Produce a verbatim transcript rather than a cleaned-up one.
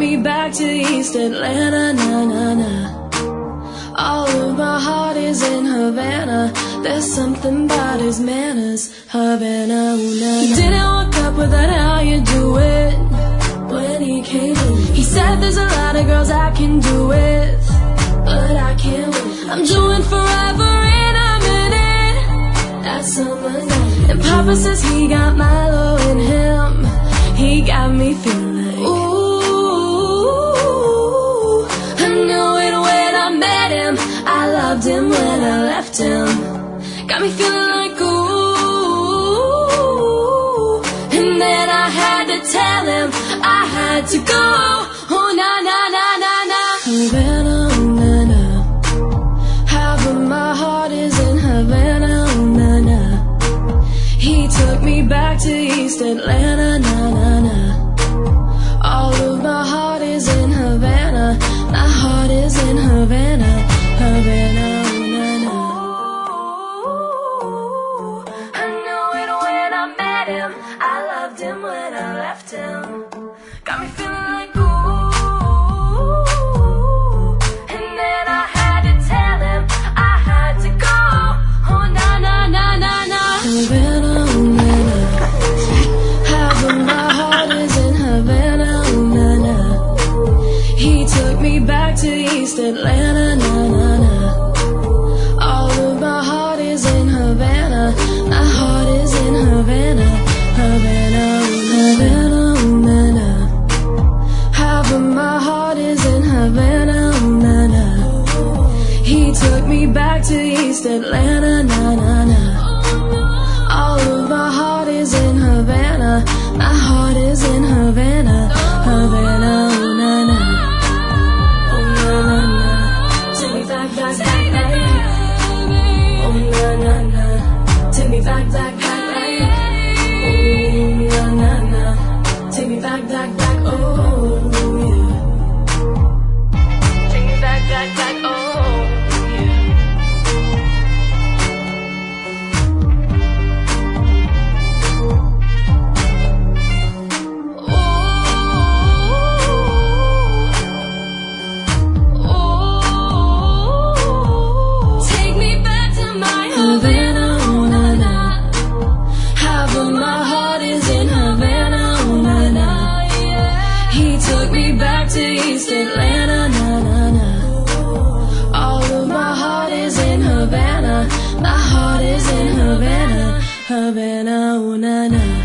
me back to East Atlanta, na na na. All of my heart is in Havana. There's something about his manners, Havana, ooh, na, na. He didn't walk up without how you do it. When he came in, he said there's a lot of girls I can do with, but I can't win. I'm doing forever and I'm in it. That's summer night. And Papa says he got Milo in him. He got me feeling like, ooh, I knew it when I met him. I loved him when I left him. Got me feeling like, ooh. And then I had to tell him I had to go. Oh, na, na, na, na, na. Havana, oh, na, na. Half of my heart is in Havana, oh, na, na. He took me back to East Atlanta, na, na, na. All of my heart is in Havana. My heart is in Havana, Havana, oh, na, na. I knew it when I met him. I loved him when I left him. Got me feeling like, ooh. And then I had to tell him I had to go. Oh, na, na, na, na, na. Havana, oh, na, na. Half of my heart is in Havana, oh, na, na. He took me back to East Atlanta, na, na, na. All of my heart is in Havana. My heart is in Havana, Havana, oh, Havana, oh, na, na. Half of my heart is in Havana, oh, na, na. He took me back to East Atlanta, na, na, na. All of my heart is in Havana. My heart is in Havana, Havana, oh, na, na. Oh, na, na, na. Take me back, back, back, back. Oh, na, na, na. Take me back, back, back, back. Oh, na, na, na. Take me back, back, back, oh, yeah. Take me back, back, back, oh, yeah. Oh, oh, take me back to my Havana, oh, na, na. Half of my heart is in Havana, oh, na, na. He took me back to East Atlanta, na, na, na. All of my heart is in Havana. My heart is in Havana, Havana, oh, na, na.